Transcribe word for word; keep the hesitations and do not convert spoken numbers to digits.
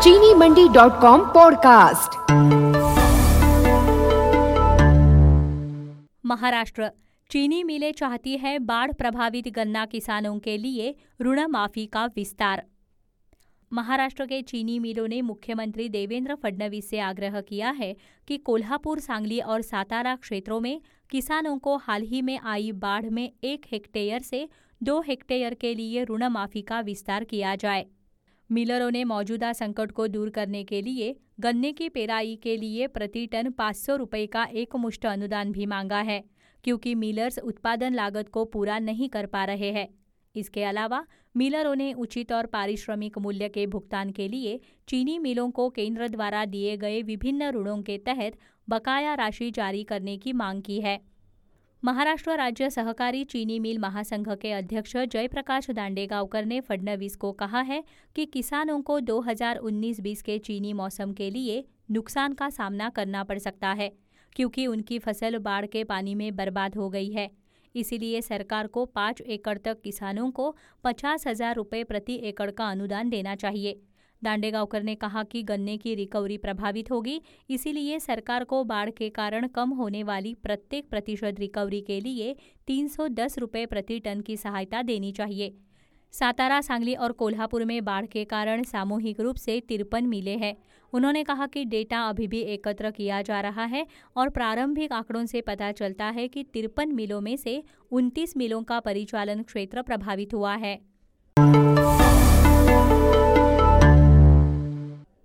चीनी Mandi dot com podcast. Maharashtra चीनी मिलें चाहती है बाढ़ प्रभावित गन्ना किसानों के लिए ऋण माफी का विस्तार। महाराष्ट्र के चीनी मिलों ने मुख्यमंत्री देवेंद्र फडणवीस से आग्रह किया है कि कोल्हापुर, सांगली और सातारा क्षेत्रों में किसानों को हाल ही में आई बाढ़ में एक हेक्टेयर से दो हेक्टेयर के लिए ऋण माफी का विस्तार किया जाए। मिलरों ने मौजूदा संकट को दूर करने के लिए गन्ने की पेराई के लिए प्रति टन पाँच सौ रुपये का एकमुश्त अनुदान भी मांगा है, क्योंकि मिलर्स उत्पादन लागत को पूरा नहीं कर पा रहे हैं। इसके अलावा मिलरों ने उचित और पारिश्रमिक मूल्य के भुगतान के लिए चीनी मिलों को केंद्र द्वारा दिए गए विभिन्न ऋणों के तहत बकाया राशि जारी करने की मांग की है। महाराष्ट्र राज्य सहकारी चीनी मिल महासंघ के अध्यक्ष जयप्रकाश दांडेगावकर ने फडणवीस को कहा है कि किसानों को दो हज़ार उन्नीस बीस के चीनी मौसम के लिए नुकसान का सामना करना पड़ सकता है, क्योंकि उनकी फसल बाढ़ के पानी में बर्बाद हो गई है। इसीलिए सरकार को पाँच एकड़ तक किसानों को पचास हजार रुपये प्रति एकड़ का अनुदान देना चाहिए। दांडेगावकर ने कहा कि गन्ने की रिकवरी प्रभावित होगी, इसीलिए सरकार को बाढ़ के कारण कम होने वाली प्रत्येक प्रतिशत रिकवरी के लिए तीन सौ दस रुपये प्रति टन की सहायता देनी चाहिए। सातारा, सांगली और कोल्हापुर में बाढ़ के कारण सामूहिक रूप से तिरपन मिलें हैं। उन्होंने कहा कि डेटा अभी भी एकत्र किया जा रहा है और प्रारंभिक आंकड़ों से पता चलता है कि तिरपन मिलों में से उनतीस मिलों का परिचालन क्षेत्र प्रभावित हुआ है।